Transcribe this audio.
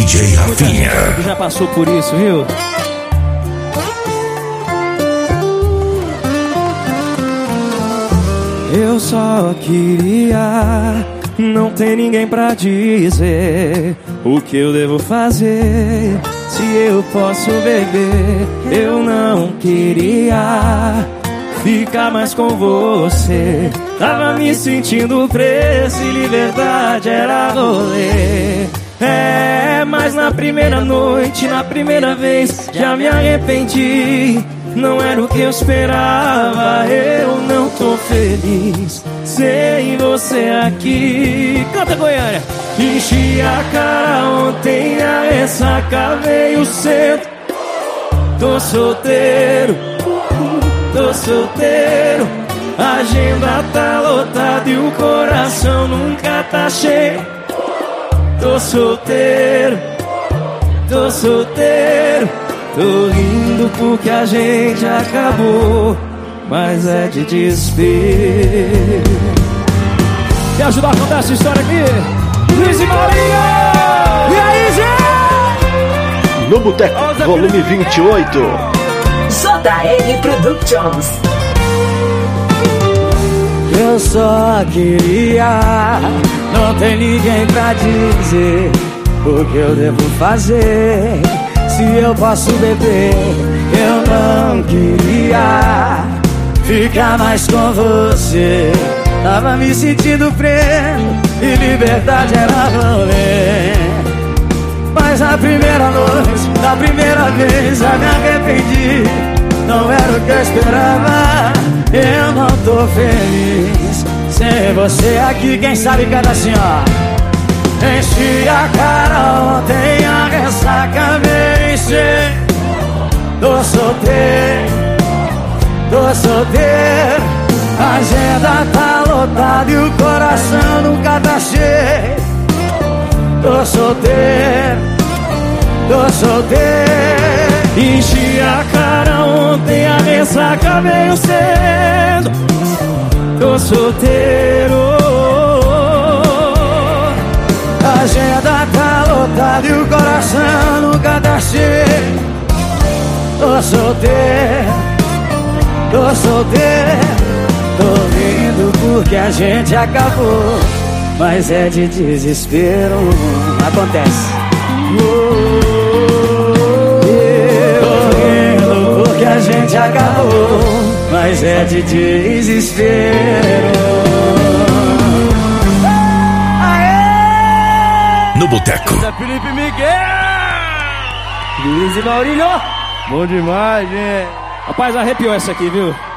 DJ Rafinha. Que já passou por isso, viu? Eu só queria não ter ninguém pra dizer o que eu devo fazer. Se eu posso beber, eu não queria ficar mais com você. Tava me sentindo preso e liberdade era rolê. Mas na primeira noite, na primeira vez, já me arrependi. Não era o que eu esperava, eu não tô feliz sem você aqui. Canta, Goiânia! Enchi a cara ontem, a ressaca veio cedo. Tô solteiro, a agenda tá lotada e o coração nunca tá cheio. Tô solteiro, tô rindo porque a gente acabou, mas é de desespero. Quer ajudar a contar essa história aqui? Luiz e Maurinho! E aí, gente? No Boteco, volume 28. JL Productions. Eu só queria não ter ninguém pra dizer o que eu devo fazer. Se eu posso beber, eu não queria ficar mais com você. Tava me sentindo preso e liberdade era rolê. Mas na primeira noite, na primeira vez, já me arrependi. Não era o que eu esperava, eu não tô feliz sem você aqui. Quem sabe canta assim, ó. Enchi a cara ontem, a ressaca veio cedo. Tô solteiro, a agenda tá lotada e o coração nunca tá cheio. Tô solteiro. Enchi a cara ontem, a ressaca veio cedo. Tô solteiro. A agenda tá lotada e o coração nunca tá cheio. Tô solteiro. Tô rindo porque a gente acabou, mas é de desespero. Acontece. Tô rindo porque a gente acabou, mas é de desespero. No Boteco. Felipe Miguel, Luiz e Maurinho. Bom demais, gente. Rapaz, arrepiou essa aqui, viu?